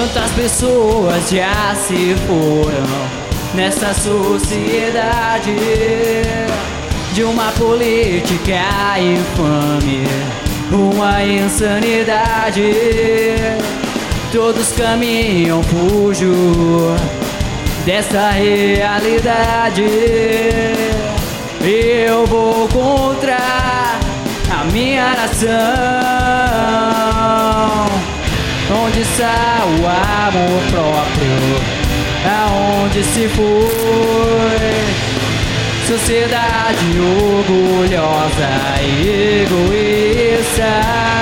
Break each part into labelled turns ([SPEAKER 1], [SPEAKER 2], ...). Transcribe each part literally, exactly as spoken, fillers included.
[SPEAKER 1] Quantas pessoas já se foram nessa sociedade de uma política infame, uma insanidade. Todos caminham fujo dessa realidade. Eu vou contra a minha nação. Onde está o amor próprio? Aonde se foi? Sociedade orgulhosa e egoísta.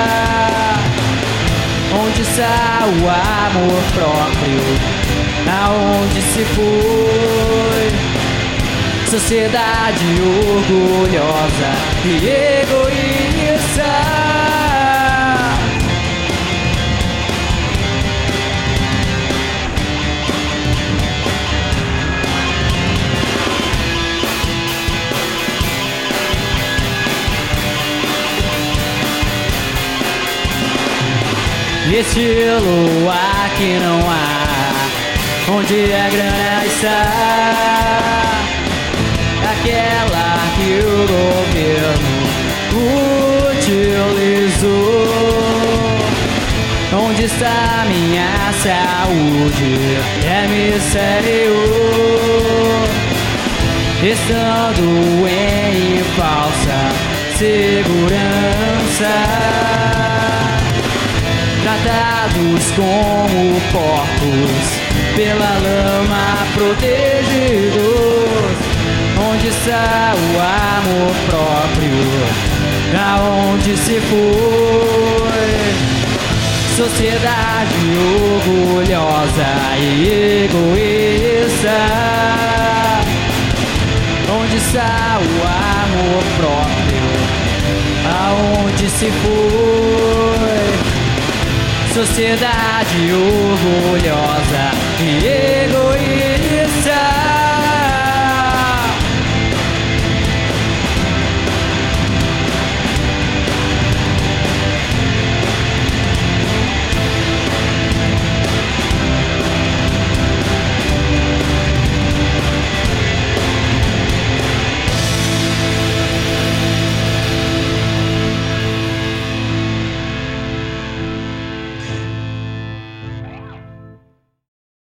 [SPEAKER 1] Onde está o amor próprio? Aonde se foi? Sociedade orgulhosa e egoísta. Estilo aqui não há, onde a grana está, aquela que o governo utilizou. Onde está minha saúde? É mistério. Estando em falsa segurança, tratados como porcos, pela lama protegidos. Onde está o amor próprio? Aonde se foi? Sociedade orgulhosa e egoísta. Onde está o amor próprio? Aonde se foi? Sociedade orgulhosa e egoísta.